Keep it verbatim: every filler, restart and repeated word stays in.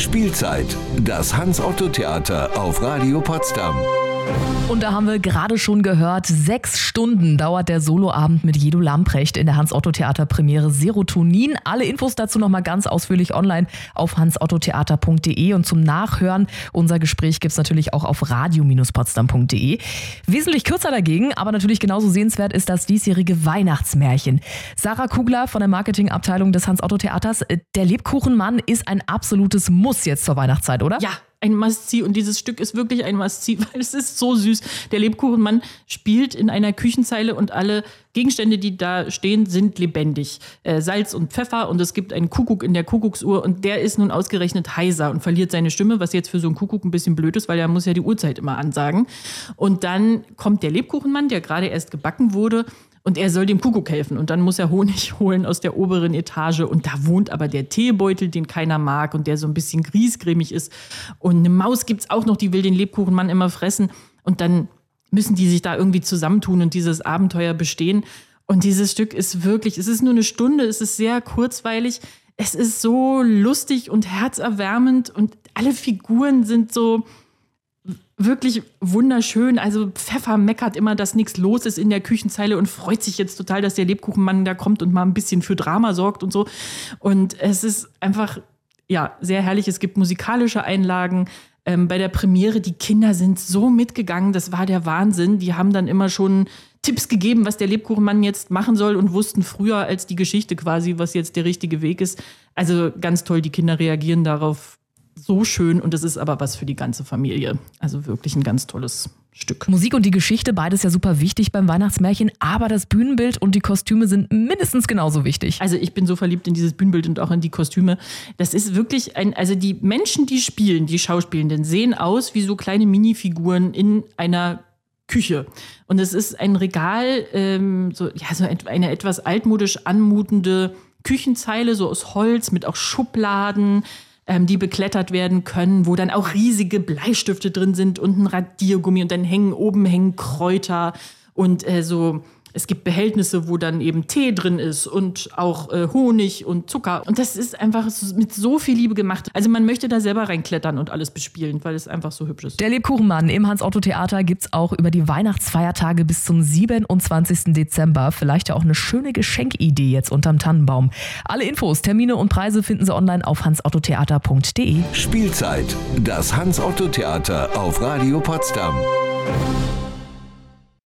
Spielzeit, das Hans-Otto-Theater auf Radio Potsdam. Und da haben wir gerade schon gehört, sechs Stunden dauert der Soloabend mit Jedo Lamprecht in der Hans-Otto-Theater-Premiere Serotonin. Alle Infos dazu nochmal ganz ausführlich online auf hans otto theater punkt de und zum Nachhören unser Gespräch gibt's natürlich auch auf radio Bindestrich potsdam punkt de. Wesentlich kürzer dagegen, aber natürlich genauso sehenswert ist das diesjährige Weihnachtsmärchen. Sarah Kugler von der Marketingabteilung des Hans-Otto-Theaters. Der Lebkuchenmann ist ein absolutes Muss jetzt zur Weihnachtszeit, oder? Ja. Ein Must-See und dieses Stück ist wirklich ein Must-See, weil es ist so süß. Der Lebkuchenmann spielt in einer Küchenzeile und alle Gegenstände, die da stehen, sind lebendig. Äh, Salz und Pfeffer und es gibt einen Kuckuck in der Kuckucksuhr und der ist nun ausgerechnet heiser und verliert seine Stimme, was jetzt für so einen Kuckuck ein bisschen blöd ist, weil er muss ja die Uhrzeit immer ansagen. Und dann kommt der Lebkuchenmann, der gerade erst gebacken wurde, und er soll dem Kuckuck helfen. Und dann muss er Honig holen aus der oberen Etage. Und da wohnt aber der Teebeutel, den keiner mag und der so ein bisschen griesgrämig ist. Und eine Maus gibt's auch noch, die will den Lebkuchenmann immer fressen. Und dann müssen die sich da irgendwie zusammentun und dieses Abenteuer bestehen. Und dieses Stück ist wirklich, es ist nur eine Stunde, es ist sehr kurzweilig. Es ist so lustig und herzerwärmend und alle Figuren sind so wirklich wunderschön. Also Pfeffer meckert immer, dass nichts los ist in der Küchenzeile und freut sich jetzt total, dass der Lebkuchenmann da kommt und mal ein bisschen für Drama sorgt und so. Und es ist einfach, ja, sehr herrlich. Es gibt musikalische Einlagen. Ähm, bei der Premiere, die Kinder sind so mitgegangen, das war der Wahnsinn. Die haben dann immer schon Tipps gegeben, was der Lebkuchenmann jetzt machen soll und wussten früher als die Geschichte quasi, was jetzt der richtige Weg ist. Also ganz toll, die Kinder reagieren darauf so schön und es ist aber was für die ganze Familie. Also wirklich ein ganz tolles Stück. Musik und die Geschichte, beides ja super wichtig beim Weihnachtsmärchen, aber das Bühnenbild und die Kostüme sind mindestens genauso wichtig. Also ich bin so verliebt in dieses Bühnenbild und auch in die Kostüme. Das ist wirklich ein, also die Menschen, die spielen, die Schauspielenden, sehen aus wie so kleine Minifiguren in einer Küche. Und es ist ein Regal, ähm, so, ja, so eine etwas altmodisch anmutende Küchenzeile, so aus Holz mit auch Schubladen, die beklettert werden können, wo dann auch riesige Bleistifte drin sind und ein Radiergummi und dann hängen oben hängen Kräuter und äh, so. Es gibt Behältnisse, wo dann eben Tee drin ist und auch äh, Honig und Zucker. Und das ist einfach mit so viel Liebe gemacht. Also man möchte da selber reinklettern und alles bespielen, weil es einfach so hübsch ist. Der Lebkuchenmann im Hans-Otto-Theater gibt's auch über die Weihnachtsfeiertage bis zum siebenundzwanzigsten Dezember. Vielleicht ja auch eine schöne Geschenkidee jetzt unterm Tannenbaum. Alle Infos, Termine und Preise finden Sie online auf hans otto theater punkt de. Spielzeit, das Hans-Otto-Theater auf Radio Potsdam.